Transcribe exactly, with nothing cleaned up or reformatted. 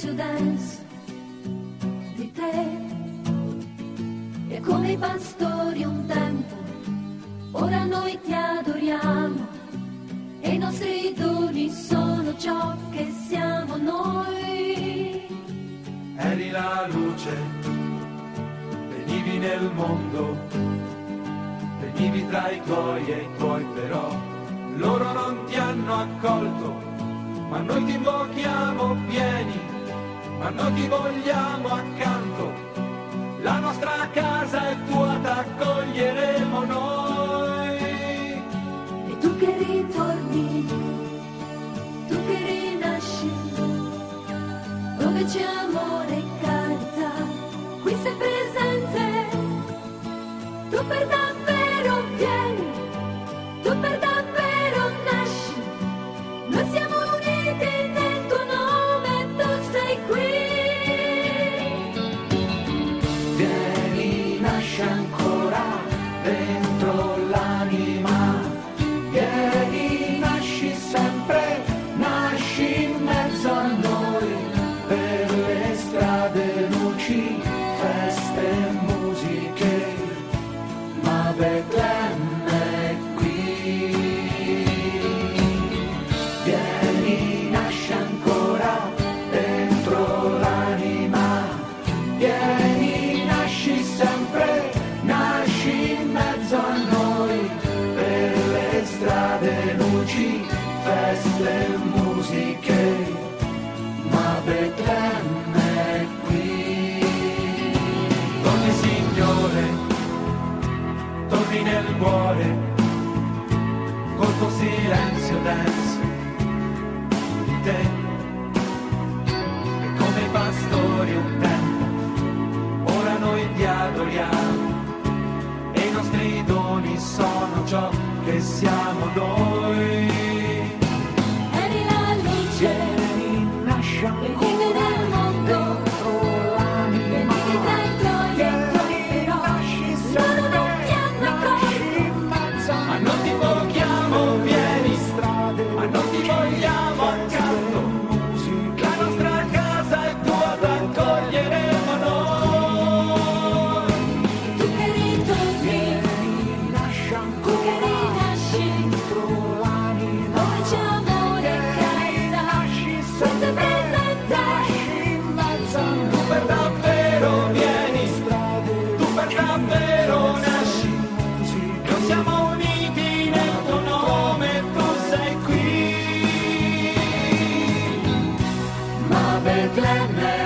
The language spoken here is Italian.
silenzio denso di te. E come i pastori un tempo, ora noi ti adoriamo, e i nostri doni sono ciò che siamo noi. Eri la luce, venivi nel mondo, venivi tra i tuoi e i tuoi però loro non ti hanno accolto, ma noi ti invochiamo, vieni, ma noi ti vogliamo accanto, la nostra casa è tua, t'accoglieremo noi. E tu che ritorni, tu che rinasci, dove c'è amore e carità, qui sei presente, tu per davvero vieni, tu per davvero nasci, noi siamo uniti nel tuo nome, tu sei qui. Vieni, nasci ancora dentro l'anima, vieni, nasci sempre, nasci in mezzo a noi, per le strade luci, feste e musiche, ma Betlemme è qui. Vieni, nasci ancora dentro l'anima, vieni, nasci sempre, nasci in mezzo a noi, per le strade luci, feste e musiche, ma Betlemme è qui. Torni Signore, torni nel cuore, col tuo silenzio denso di te, e come i pastori un tempo, ora noi ti adoriamo, e i nostri doni sono ciò che siamo noi. Eri la luce, Vieni, nasci ancora venivi nel mondo, dentro l'anima, venivi tra i tuoi e i tuoi vieni, però nasci loro non sempre, ti hanno nasci accolto, in mezzo a ma noi, noi ti invochiamo, vieni, strade, ma noi ti vogliamo accanto, la nostra casa è tua, t'accoglieremo noi. Tu che ritorni, tu che rinasci, dove c'è amore e carità, qui sei presente, tu per davvero vieni, tu per davvero nasci, noi siamo uniti nel tuo nome, tu sei qui, ma Betlemme